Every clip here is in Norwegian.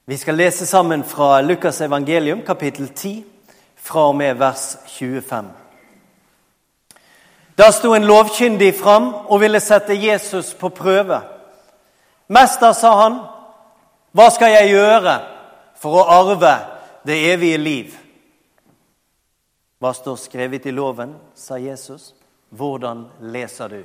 Vi skal lese sammen fra Lukas evangelium, kapittel 10, fra og med vers 25. Da sto en lovkyndig fram og ville sette Jesus på prøve. Mester, sa han, hva skal jeg gjøre for å arve det evige liv? Hva står skrevet i loven, sa Jesus. Hvordan leser du?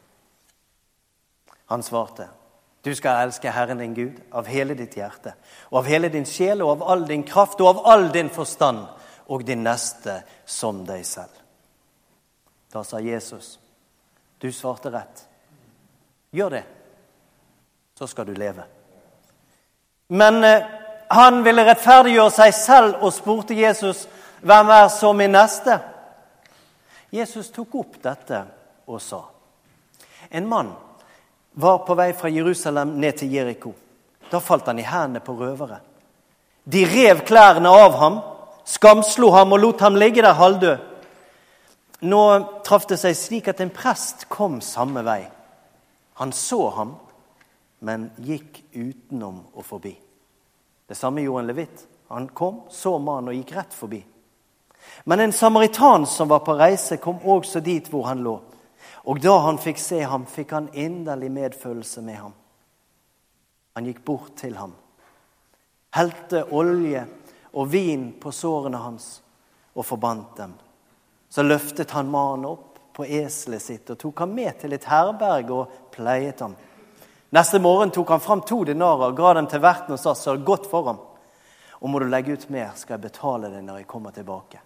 Han svarte, du skal elske Herren din Gud av hele ditt hjerte, og av hele din sjel, og av all din kraft, og av all din forstand, og din neste som deg selv. Da sa Jesus, du svarte rett. Gjør det, så skal du leve. Men han ville rettferdiggjøre seg selv og spurte Jesus, hvem så min neste? Jesus tok opp dette og sa, en mann var på vei fra Jerusalem ned til Jericho. Da falt han i hendene på røvere. De rev klærne av ham, skamslo ham og lot ham ligge der halvdød. Nå traff det seg slik at en prest kom samme vei. Han så ham, men gikk utenom og forbi. Det samme gjorde en levit. Han kom, så mannen og gikk rett forbi. Men en samaritan som var på reise kom også dit hvor han lå. Og da han fikk se ham, fikk han inderlig medfølelse med ham. Han gikk bort til ham, helte olje og vin på sårene hans og forbandt dem. Så løftet han mannen opp på eselet sitt og tok ham med til et herberg og pleiet ham. Neste morgen tok han fram 2 denarer, ga dem til verten og sa, sørg godt for ham. Og må du legge ut mer, skal jeg betale det når jeg kommer tilbake.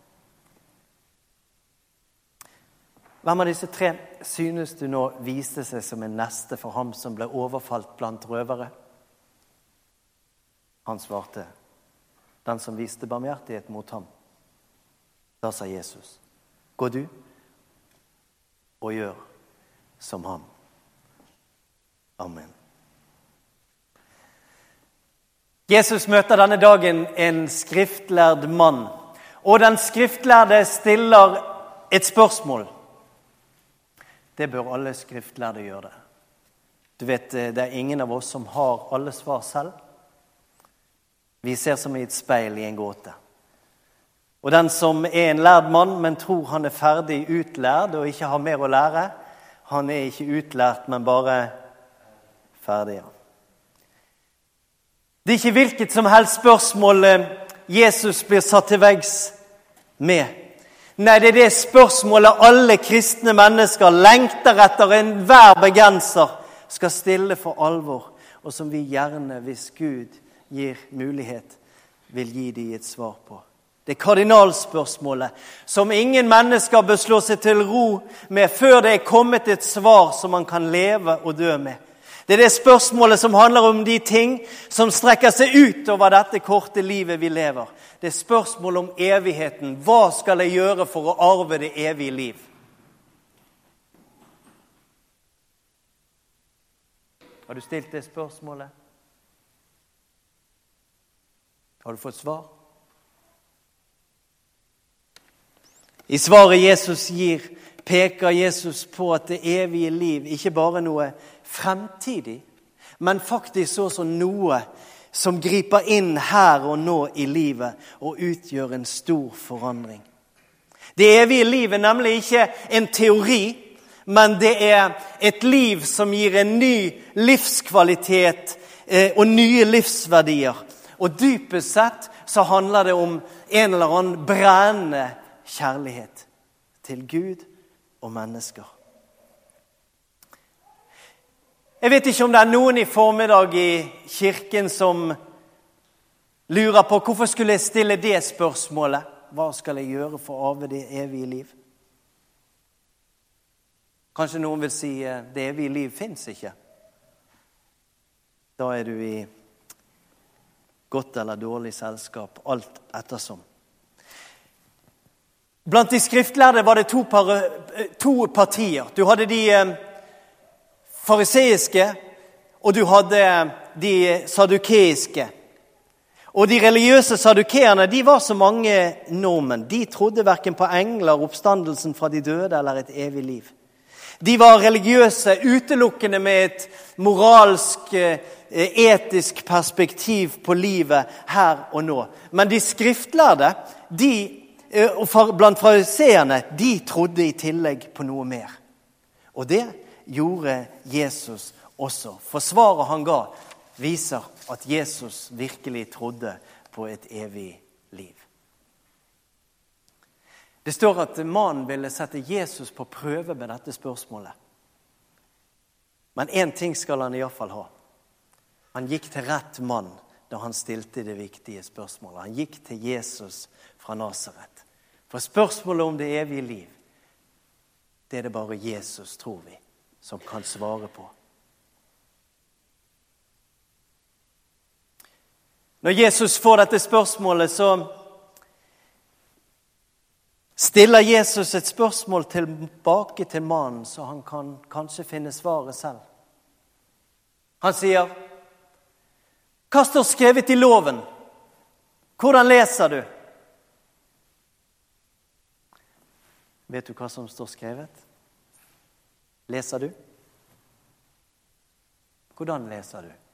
Hvem av disse 3 synes du nå viste seg som en neste for ham som ble overfalt blant røvere? Han svarte, den som viste barmhjertighet mot ham. Da sa Jesus, gå du og gjør som ham. Amen. Jesus møter denne dagen en skriftlærd mann, og den skriftlærde stiller et spørsmål. Det bør alle skriftlærde gjøre det. Du vet, det ingen av oss som har alle svar selv. Vi ser som i et speil i en gåte. Og den som en lærd mann, men tror han ferdig utlærd og ikke har mer å lære, han ikke utlært, men bare ferdig. Det ikke hvilket som helst spørsmål Jesus blir satt til veggs med. Nei, det det spørsmålet alle kristne mennesker lengter etter enhver begenser skal stille for alvor, og som vi gjerne, hvis Gud gir mulighet, vil gi de et svar på. Det kardinalspørsmålet som ingen mennesker bør slå seg til ro med før det kommet et svar som man kan leve og dø med. Det det spørsmålet som handler om de ting som strekker seg ut over dette korte livet vi lever. Det spørsmålet om evigheten. Hva skal jeg gjøre for å arve det evige liv? Har du stilt det spørsmålet? Har du fått svar? I svaret Jesus gir, peker Jesus på at det evige liv ikke bare er noe fremtidig, men faktisk også noe som griper inn her og nå i livet og utgjør en stor forandring. Det evige liv er nemlig ikke en teori, men det er et liv som gir en ny livskvalitet og nye livsverdier. Og dypest sett så handler det om en eller annen brennende kjærlighet til Gud og mennesker. Jeg vet ikke om det er noen i formiddag i kirken som lurer på hvorfor skulle jeg stille det spørsmålet. Hva skal jeg gjøre for å arve det evige liv? Kanskje noen vil si det evige liv finnes ikke. Da er du i godt eller dårlig selskap, alt ettersom. Blant de skriftlærde var det to partier. Du hadde de fariseiske, og du hadde de sadukeiske. Og de religiøse sadukeerne, de var så mange nordmenn. De trodde hverken på engler, oppstandelsen fra de døde eller et evig liv. De var religiøse utelukkende med et moralsk, etisk perspektiv på livet her og nå. Men de skriftlærde, blant fariseerne, de trodde i tillegg på noe mer. Og det gjorde Jesus også. For svaret han ga viser at Jesus virkelig trodde på et evig liv. Det står at mannen ville sette Jesus på prøve med dette spørsmålet. Men en ting skal han i hvert fall ha. Han gikk til rett mann da han stilte det viktige spørsmålet. Han gikk til Jesus fra Nazaret. For spørsmålet om det evige liv, det er det bare Jesus, tror vi, som kan svare på. Når Jesus får dette spørsmålet, så stiller Jesus et spørsmål tilbake til mannen, så han kan kanskje finne svaret selv. Han sier, hva står skrevet i loven? Hvordan leser du? Vet du hva som står skrevet? Leser du? Hvordan leser du?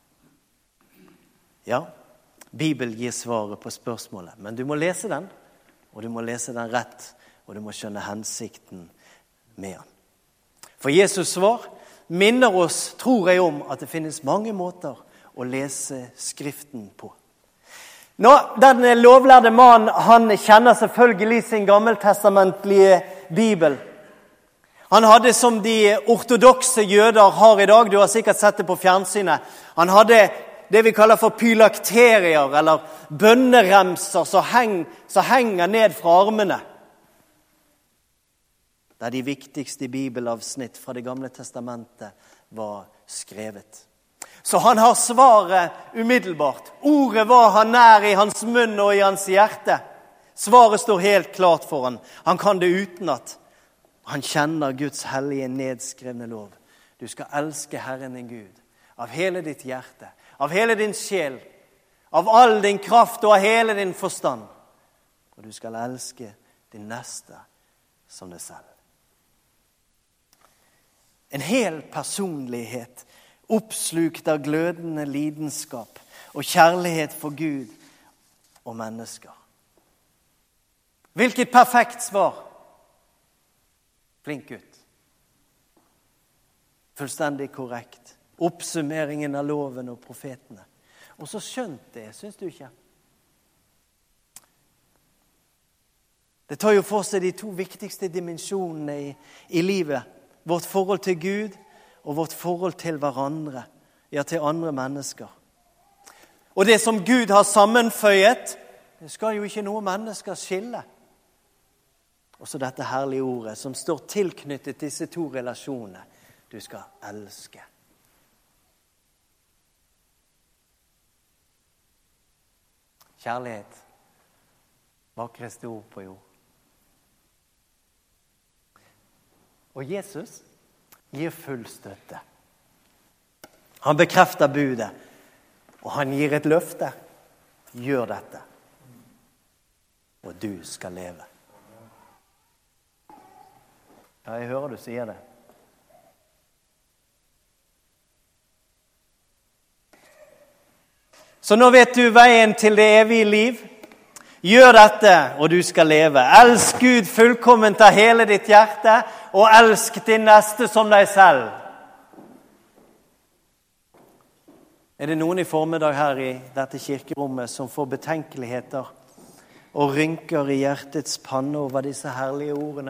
Ja, Bibelen gir svaret på spørsmålet, men du må lese den, og du må lese den rett, og du må skjønne hensikten med den. For Jesus svar minner oss, tror jeg, om at det finnes mange måter å lese Skriften på. Nå, den lovlærde mannen, han kjenner selvfølgelig sin gammeltestamentlige Bibel. Han hadde, som de ortodokse jøder har i dag, du har sikkert sett det på fjernsynet, han hadde det vi kaller for pylakterier, eller bønneremser som henger ned fra armene. Der de viktigste bibelavsnitt fra det gamle testamentet var skrevet. Så han har svaret umiddelbart. Ordet var han nær i hans munn og i hans hjerte. Svaret står helt klart for han. Han kan det utenat. Han kjenner Guds hellige nedskrevne lov. Du skal elske Herren din Gud av hele ditt hjerte, av hele din sjel, av all din kraft og av hele din forstand. Og du skal elske din neste som deg selv. En hel personlighet oppslukt av glødende lidenskap og kjærlighet for Gud og mennesker. Hvilket perfekt svar. Flink gutt. Fullstendig korrekt. Oppsummeringen av loven og profetene. Og så skjønt det, synes du ikke? Det tar jo for seg de to viktigste dimensjonene i livet. Vårt forhold til Gud og vårt forhold til hverandre, ja, til andre mennesker. Og det som Gud har sammenføyet, det skal jo ikke noen mennesker skille. Og så dette herlige ordet som står tilknyttet disse to relasjonene. Du skal elske. Kjærlighet, vakreste ord på jord. Og Jesus gir full støtte. Han bekrefter budet, og han gir et løfte. Gjør dette, og du skal leve. Ja, jeg hører du sier det. Så nå vet du veien til det evige liv. Gjør dette, og du skal leve. Elsk Gud fullkomment av hele ditt hjerte, og elsk din neste som deg selv. Er det noen i formiddag her i dette kirkerommet som får betenkeligheter og rynker i hjertets panne over disse herlige ordene?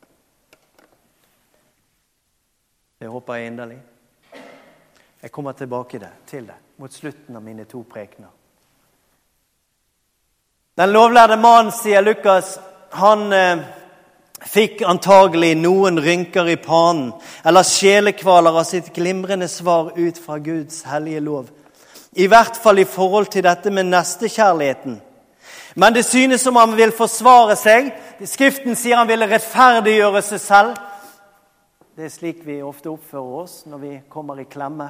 Det håper jeg inderlig. Jeg kommer tilbake til det mot slutten av mine to prekener. Den lovlærde mannen, sier Lukas, han fikk antagelig noen rynker i panen, eller sjelekvaler av sitt glimrende svar ut fra Guds hellige lov. I hvert fall i forhold til dette med nestekjærligheten. Men det synes som han vil forsvare seg. Skriften sier han vil rettferdiggjøre seg selv. Det er slik vi ofte oppfører oss når vi kommer i klemme.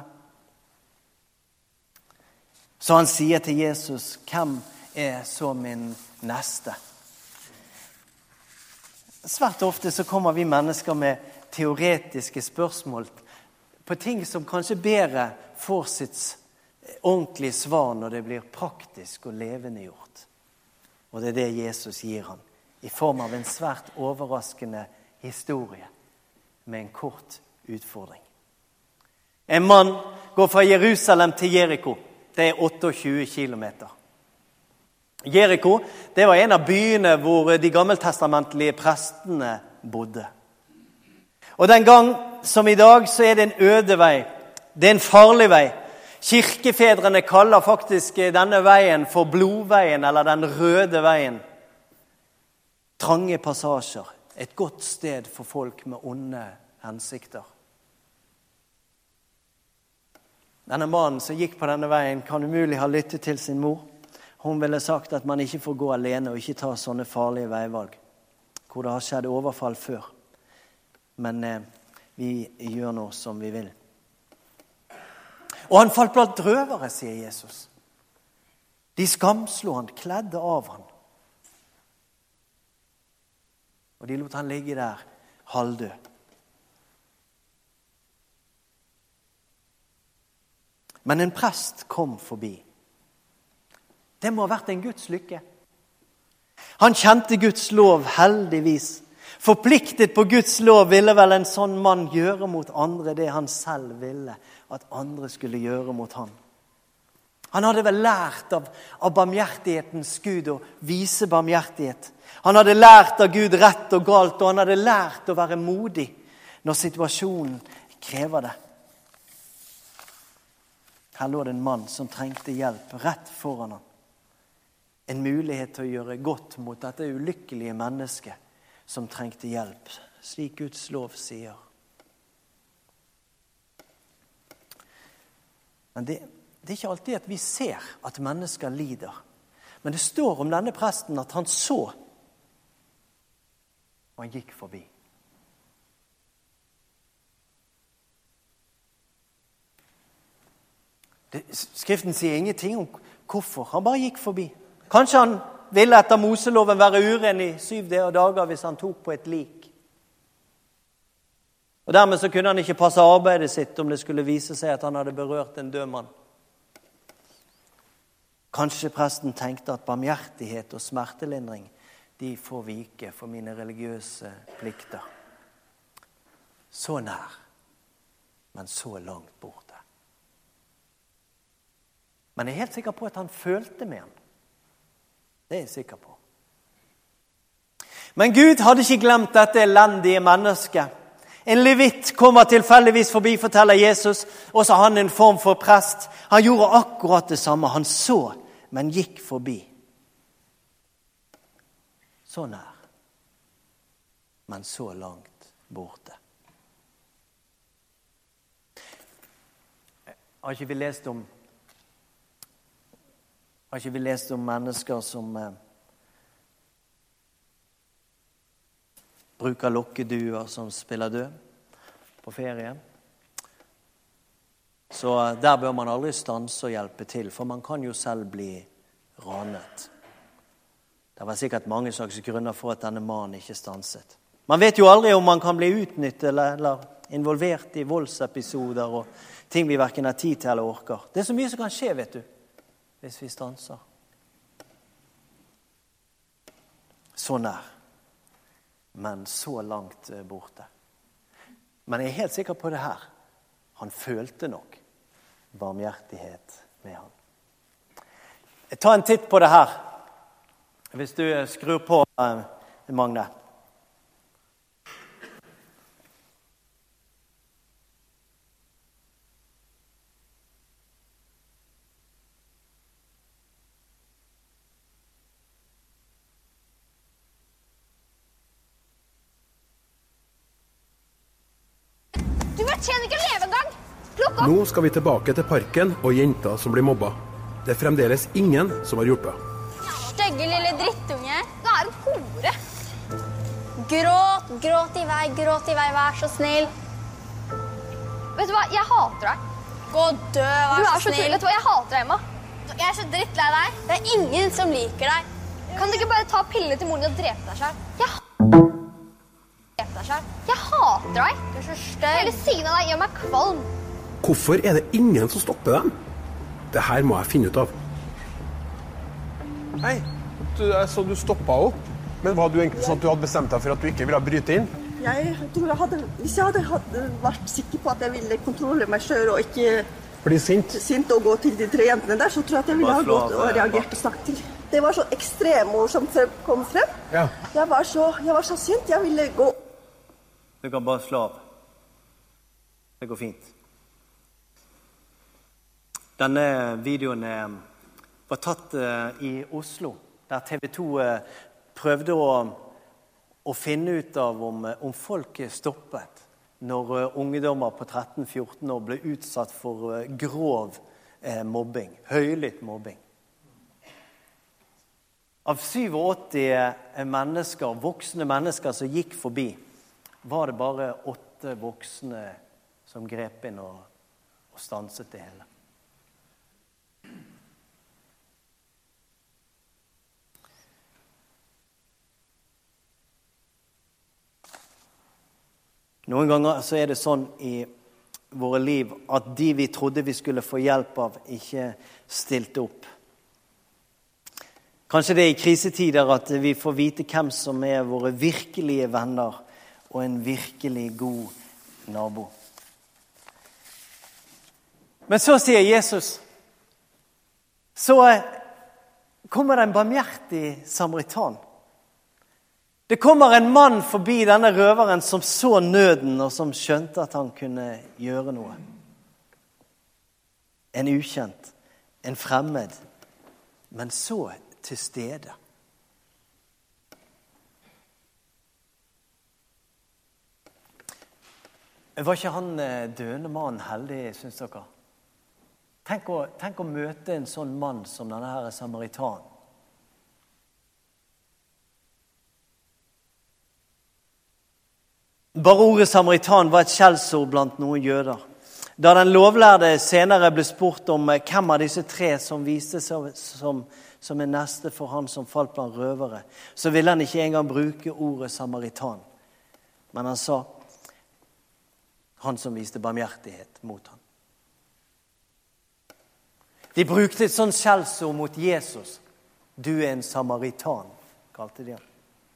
Så han sier til Jesus, hvem er så min neste? Svært ofte så kommer vi mennesker med teoretiske spørsmål på ting som kanskje bedre får sitt ordentlige svar når det blir praktisk og levende gjort. Og det det Jesus gir han, i form av en svært overraskende historie med en kort utfordring. En mann går fra Jerusalem til Jericho. Det 28 kilometer. Jericho, det var en av byene hvor de gammeltestamentlige prestene bodde. Og den gang som i dag så det en øde vei. Det en farlig vei. Kirkefedrene kaller faktisk denne veien for blodveien eller den røde veien. Trange passasjer. Et godt sted for folk med onde hensikter. Denne mannen som gikk på denne veien kan umulig ha lyttet til sin mor. Hun ville sagt at man ikke får gå alene og ikke ta sånne farlige veivalg. Hvor det har skjedd overfall før. Men vi gjør noe som vi vil. Og han falt blant røvere, sier Jesus. De skamslo han, kledde av han. Og de lot han ligge der, halvdød. Men en prest kom forbi. Det må ha vært en Guds lykke. Han kjente Guds lov heldigvis. Forpliktet på Guds lov ville vel en sånn mann gjøre mot andre det han selv ville at andre skulle gjøre mot han. Han hadde vel lært av barmhjertighetens Gud å vise barmhjertighet. Han hadde lært av Gud rett og galt, og han hadde lært å være modig når situasjonen krever det. Her lå det en mann som trengte hjelp rett foran han. En mulighet til å gjøre godt mot dette ulykkelige mennesket som trengte hjelp, slik Guds lov sier. Men det ikke alltid at vi ser at mennesker lider. Men det står om denne presten at han så, og han gikk forbi. Skriften sier ingenting om hvorfor. Han bare gikk forbi. Kanskje han ville etter Moseloven være uren i 7 dager hvis han tok på et lik. Og dermed så kunne han ikke passe arbeidet sitt om det skulle vise seg at han hadde berørt en død mann. Kanskje presten tenkte at barmhjertighet og smertelindring de får vike for mine religiøse plikter. Så nær, men så langt borte. Men jeg helt sikker på at han følte med han. Det jeg sikker på. Men Gud hadde ikke glemt dette elendige mennesket. En levitt kommer tilfeldigvis forbi, forteller Jesus, og så han en form for prest. Han gjorde akkurat det samme. Han så, men gikk forbi. Så nær, men så langt borte. Har ikke vi lest om mennesker som bruker lokkeduer som spiller død på ferie? Så der bør man aldri stanse og hjelpe til, for man kan jo selv bli ranet. Det var sikkert mange slags grunner for at denne mannen ikke stanset. Man vet jo aldri om man kan bli utnyttet eller involvert i voldsepisoder og ting vi hverken har tid til eller orker. Det så mye som kan skje, vet du. Hvis vi stanser. Så nær, men så langt borte. Men jeg helt sikker på det her. Han følte nok barmhjertighet med han. Ta en titt på det her. Hvis du skrur på, Magne. Tjener ikke å leve en gang. Plukk opp. Nå skal vi tilbake til parken og jenta som blir mobba. Det fremdeles ingen som har hjulpet. Stygge lille drittunge. Du en hore. Gråt i vei, vær så snill. Vet du hva, jeg hater deg. Gå og dø, vær så snill. Vet du hva, jeg hater deg, Emma. Jeg så drittlei deg. Det ingen som liker deg. Kan du ikke bare ta pillene til moren og drepe deg selv? Ja. Jeg hater deg. Du så støy. Hele siden av deg gjør meg kvalm. Hvorfor det ingen som stopper dem? Det her må jeg finne ut av. Hei, jeg så du stoppet opp. Men var du egentlig sånn at du hadde bestemt deg for at du ikke ville bryte inn? Jeg tror hvis jeg hadde vært sikker på at jeg ville kontrollere meg selv og ikke bli sint og gå til de 3 jentene der, så tror jeg at jeg ville ha gått og reagert og snakket til. Det var så ekstreme ord som kom frem. Ja. Jeg var så sint, jeg ville gå. Du kan bare slå av. Det går fint. Denne videoen var tatt i Oslo, der TV 2 prøvde å finne ut av om folk stoppet når ungdommer på 13-14 år ble utsatt for grov mobbing, høylytt mobbing. Av 87 mennesker, voksne mennesker som gikk forbi, var det bare 8 voksne som grep inn og stanset det hele. Noen ganger så det sånn i våre liv at de vi trodde vi skulle få hjelp av, ikke stilte opp. Kanskje det i krisetider at vi får vite hvem som våre virkelige venner og en virkelig god nabo. Men så sier Jesus, så kommer det en barmhjertig samaritan. Det kommer en mann forbi denne røveren som så nøden og som skjønte at han kunne gjøre noe. En ukjent, en fremmed, men så til stede. Var ikke han døende mann heldig, synes dere? Tenk å møte en sånn mann som denne her samaritan. Bare ordet samaritan var et skjellsord blant noen jøder. Da den lovlærde senere ble spurt om hvem av disse 3 som viste seg som en neste for han som falt blant røvere, så ville han ikke engang bruke ordet samaritan. Men han sa, han som viste barmhjertighet mot han. De brukte et sånt skjellsord mot Jesus. Du en samaritan, kalte de han.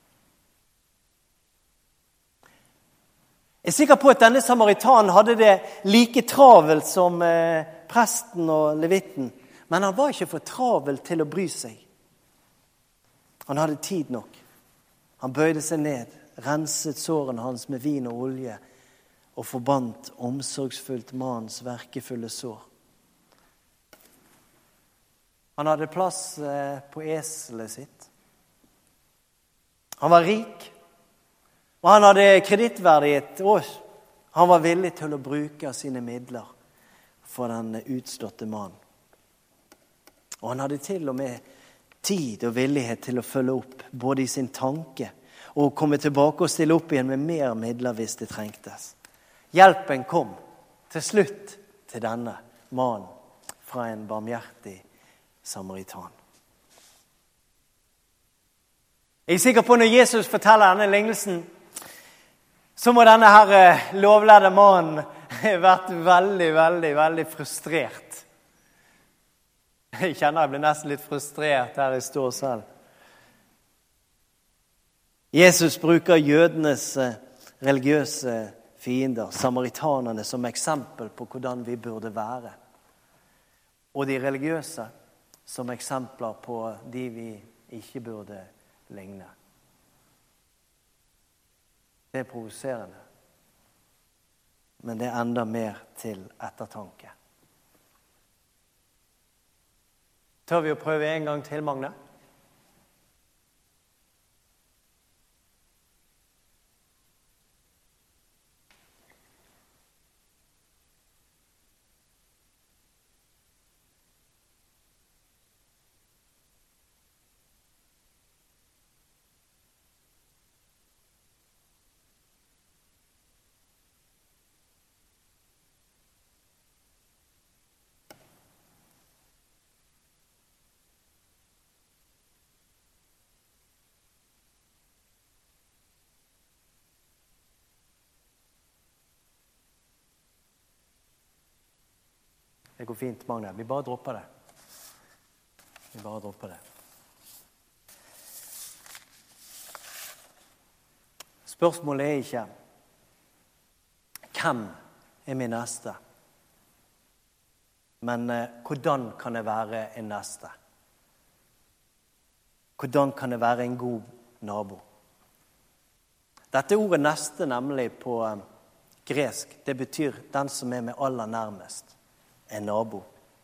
Jeg sikker på at denne samaritanen hadde det like travelt som presten og levitten, men han var ikke for travel til å bry seg. Han hadde tid nok. Han bøyde seg ned, renset sårene hans med vin og olje og forbandt omsorgsfullt mannens verkefulle sår. Han hadde plass på eselet sitt. Han var rik. Og han hadde kredittverdighet, og han var villig til å bruke sine midler for den utståtte mannen. Og han hadde til og med tid og villighet til å følge opp, både i sin tanke og komme tilbake og stille opp igjen med mer midler hvis det trengtes. Hjelpen kom til slutt til denne mannen fra en barmhjertig samaritan. Jeg er sikker på når Jesus forteller denne lignelsen, så må denne her lovlærde mannen vært veldig, veldig, veldig frustrert. Jeg kjenner jeg blir nesten litt frustrert her jeg står selv. Jesus bruker jødenes religiøse fiender, samaritanerne, som eksempel på hvordan vi burde være. Og de religiøse som eksempler på de vi ikke burde ligne. Det provoserende, men det enda mer til ettertanke. Tør vi å prøve en gang til, Magne? Det går fint, Magne. Vi bare dropper det. Spørsmålet er ikke hvem min neste, men hvordan kan jeg være en neste? Hvordan kan jeg være en god nabo? Dette ordet neste nemlig på gresk, det betyr den som meg aller nærmest, en nabo.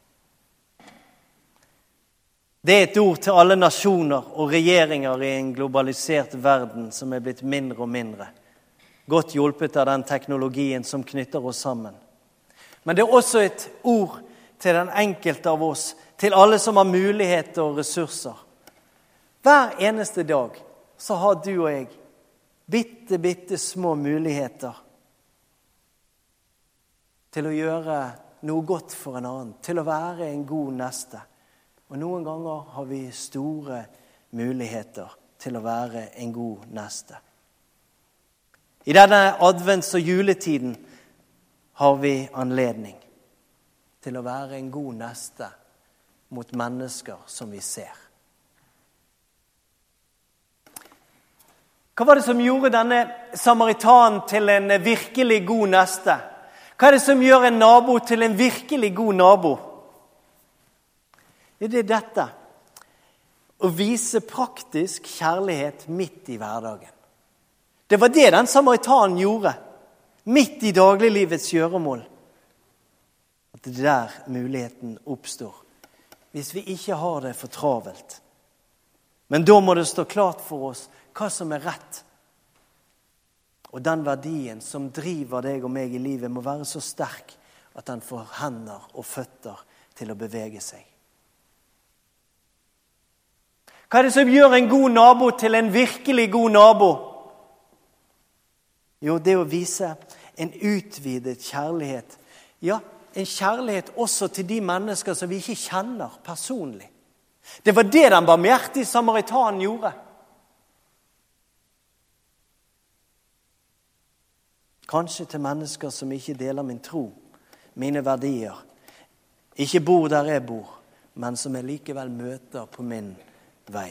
Det et ord til alle nasjoner og regjeringer i en globalisert verden som blitt mindre og mindre. Godt hjulpet av den teknologien som knytter oss sammen. Men det også et ord til den enkelte av oss, til alle som har muligheter og ressurser. Hver eneste dag så har du og jeg bitte små muligheter til å gjøre noe godt for en annen, til å være en god neste. Og noen ganger har vi store muligheter til å være en god neste. I denne advents- og juletiden har vi anledning til å være en god neste mot mennesker som vi ser. Hva var det som gjorde denne samaritanen til en virkelig god neste? Hva er det som gjør en nabo til en virkelig god nabo? Det er dette, å vise praktisk kjærlighet midt i hverdagen. Det var det den samaritanen gjorde, midt i dagliglivets gjøremål. At det der muligheten oppstår, hvis vi ikke har det for travelt. Men da må det stå klart for oss hva som er rett. Og den verdien som driver deg og meg i livet må være så sterk at den får hender og føtter til å bevege seg. Hva er det som gjør en god nabo til en virkelig god nabo? Jo, det å vise en utvidet kjærlighet. Ja, en kjærlighet også til de mennesker som vi ikke kjenner personlig. Det var det den barmhjertige samaritanen gjorde. Kanskje til mennesker som ikke deler min tro, mine verdier, ikke bor der jeg bor, men som jeg likevel møter på min vei.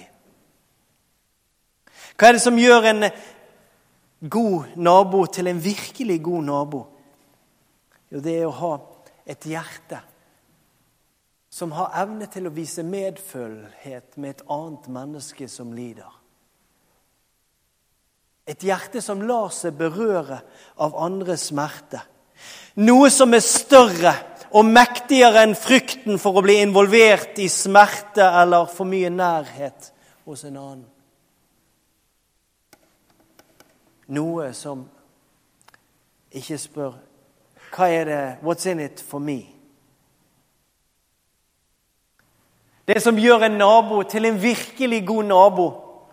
Hva er det som gjør en god nabo til en virkelig god nabo? Jo, det er å ha et hjerte som har evne til å vise medfølelse med et annet menneske som lider. Et hjerte som lar seg berøre av andres smerte. Noe som er større og mektigere enn frykten for å bli involvert i smerte eller for mye nærhet hos en annen. Noe som ikke spør, hva er det, what's in it for me? Det som gjør en nabo til en virkelig god nabo,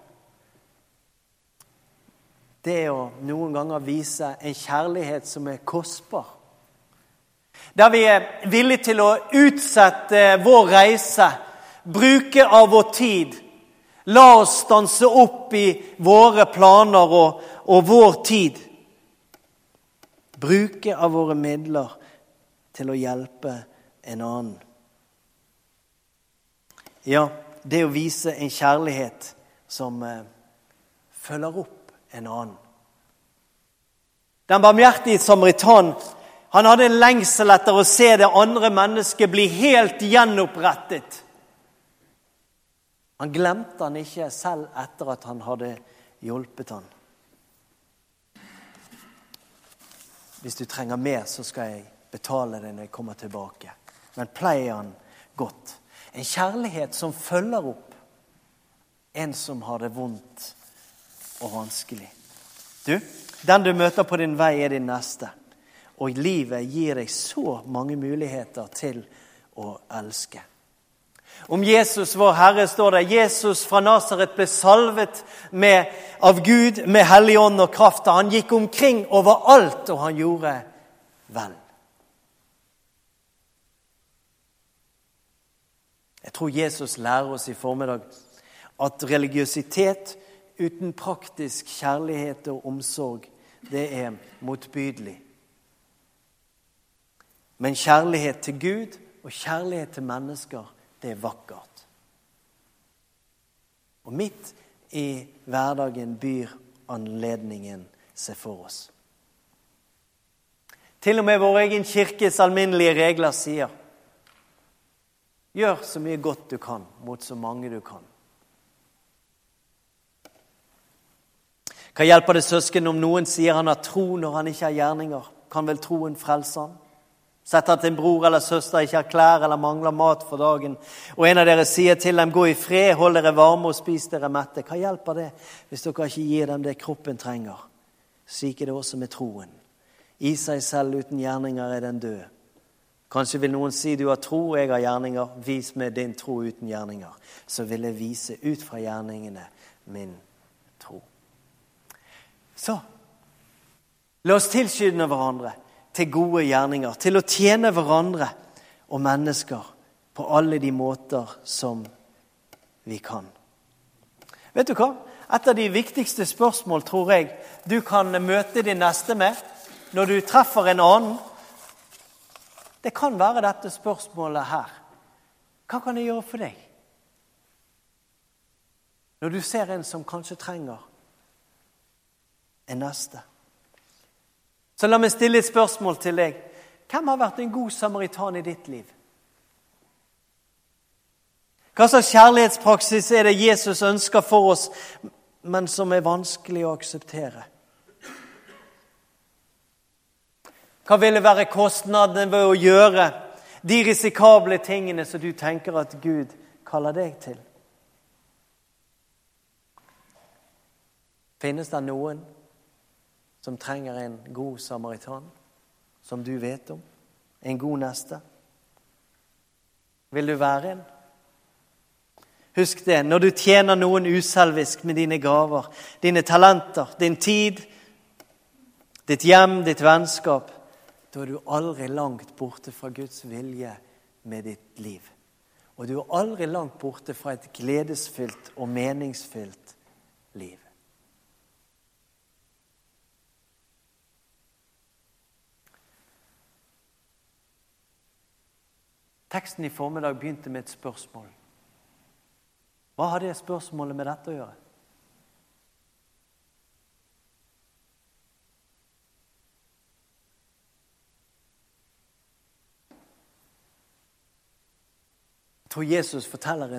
det er å noen ganger vise en kjærlighet som er kostbar. Der vi er villige til å utsette vår reise, bruke av vår tid, la oss stanse opp i våre planer og vår tid. Bruke av våre midler til å hjelpe en annen. Ja, det å vise en kjærlighet som følger opp en annen. Den barmhjertige samaritan, han hadde en lengsel etter å se det andre mennesket bli helt gjenopprettet. Han glemte han ikke selv etter at han hadde hjulpet han. Hvis du trenger mer, så skal jeg betale det når jeg kommer tilbake. Men pleier han godt. En kjærlighet som følger opp en som har det vondt og vanskelig. Du, den du møter på din vei er din neste. Og livet gir deg så mange muligheter til å elske. Om Jesus vår Herre står det, Jesus fra Nazaret ble salvet av Gud med hellig ånd og kraft. Han gikk omkring overalt, og han gjorde vel. Jeg tror Jesus lærer oss i formiddag at religiøsitet uten praktisk kjærlighet og omsorg, det er motbydelig. Men kjærlighet til Gud og kjærlighet til mennesker, det vakkert. Og midt i hverdagen byr anledningen seg for oss. Til og med vår egen kirkes alminnelige regler sier, gjør så mye godt du kan mot så mange du kan. Hva hjelper det søsken om noen sier han har tro når han ikke har gjerninger? Kan vel troen frelse han? Sett at en bror eller søster ikke har klær eller mangler mat for dagen, og en av dere sier til dem, gå i fred, hold dere varme og spis dere mette. Hva hjelper det hvis dere ikke gir dem det kroppen trenger? Slik det også med troen. I seg selv uten gjerninger den død. Kanskje vil noen si, du har tro og jeg har gjerninger. Vis meg din tro uten gjerninger. Så vil jeg vise ut fra gjerningene min tro. Så, la oss tilskynde hverandre til gode gjerninger, til å tjene hverandre og mennesker på alle de måter som vi kan. Vet du hva? Et av de viktigste spørsmål, tror jeg, du kan møte din neste med, når du treffer en annen, det kan være dette spørsmålet her. Hva kan jeg gjøre for deg? Når du ser en som kanskje trenger en neste. Så la meg stille et spørsmål til deg. Hvem har vært en god samaritan i ditt liv? Hva slags kjærlighetspraksis er det Jesus ønsker for oss, men som er vanskelig å akseptere? Hva ville være kostnadene ved å gjøre de risikable tingene som du tenker at Gud kaller deg til? Finnes det noen som trenger en god samaritan, som du vet om? En god neste? Vil du være en? Husk det, når du tjener noen uselvisk med dine gaver, dine talenter, din tid, ditt hjem, ditt vennskap, da er du aldri langt borte fra Guds vilje med ditt liv. Og du er aldri langt borte fra et gledesfylt og meningsfylt liv. Teksten i formiddag begynte med et spørsmål. Hva har det spørsmålet med dette å gjøre? Jeg tror Jesus forteller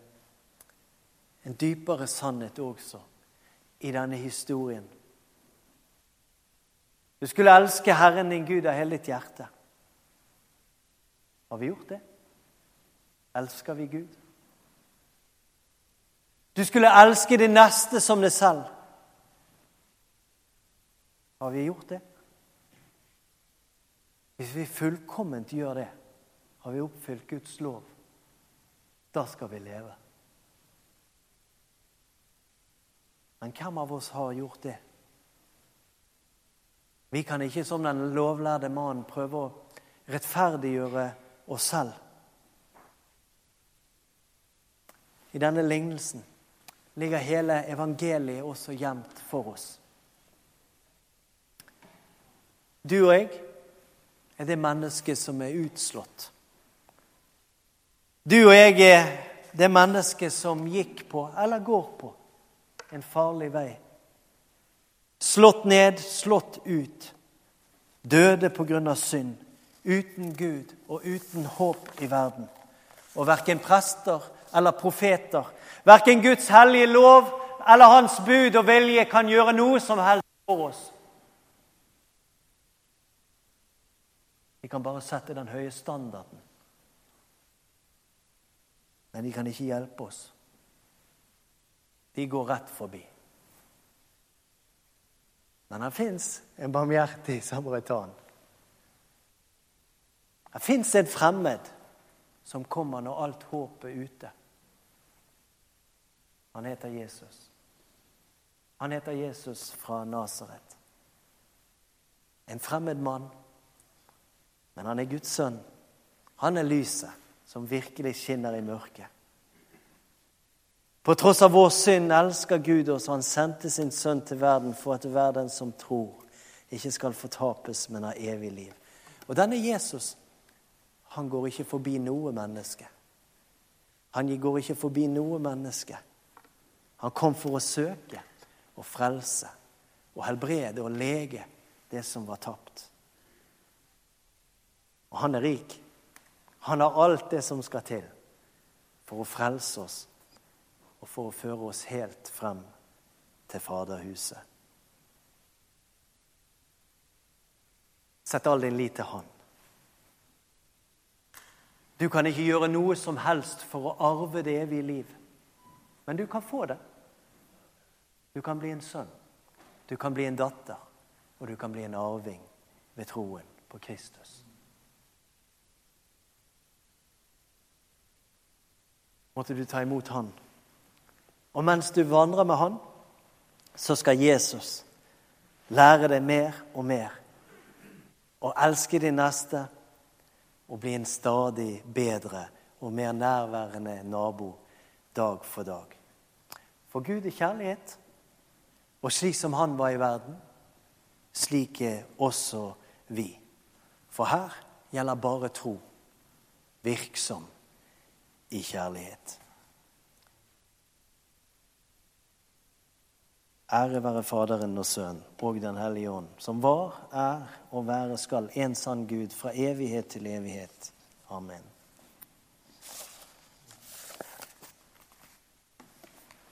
en dypere sannhet også i denne historien. Du skulle elske Herren din Gud av hele ditt hjerte. Har vi gjort det? Elsker vi Gud? Du skulle elske din neste som deg selv. Har vi gjort det? Hvis vi fullkomment gjør det, har vi oppfylt Guds lov. Da skal vi leve. Men hvem av oss har gjort det? Vi kan ikke som den lovlærde mannen prøve å rettferdiggjøre oss selv. I denne lignelsen ligger hele evangeliet også gjemt for oss. Du og jeg er det mennesket som er utslått. Du og jeg er det mennesket som gikk på, eller går på, en farlig vei. Slått ned, slått ut. Døde på grunn av synd. Uten Gud og uten håp i verden. Og hverken prester eller profeter, hverken Guds hellige lov eller hans bud og vilje kan gjøre noe som helst for oss. Vi kan bare sette den høye standarden. Men de kan ikke hjelpe oss. De går rett forbi. Men det finnes en barmhjertig samaritan. Det finnes en fremmed som kommer når alt håp er ute. Han heter Jesus. Han heter Jesus fra Nazaret. En fremmed mann, men han er Guds sønn. Han er lyset som virkelig skinner i mørket. På tross av vår synd elsker Gud oss, og han sendte sin sønn til verden for at verden som tror ikke skal fortapes, men ha evig liv. Og denne Jesus, han går ikke forbi noe menneske. Han går ikke forbi noe menneske. Han kom for å søke og frelse og helbrede og lege det som var tapt. Og han er rik. Han har alt det som skal til for å frelse oss og for å føre oss helt frem til Faderhuset. Sett all din lit til han. Du kan ikke gjøre noe som helst for å arve det evige liv. Men du kan få det. Du kan bli en sønn. Du kan bli en datter. Og du kan bli en arving ved troen på Kristus. Måtte du ta imot han. Og mens du vandrer med han, så skal Jesus lære deg mer og mer. Og elske din neste, og bli en stadig bedre og mer nærværende nabo dag for dag. For Gud er kjærlighet, og slik som han var i verden, slik er også vi. For her gjelder bare tro, virksom i kjærlighet. Ære være Faderen og Sønnen og den hellige ånd, som var, er og være skal en sann Gud fra evighet til evighet. Amen.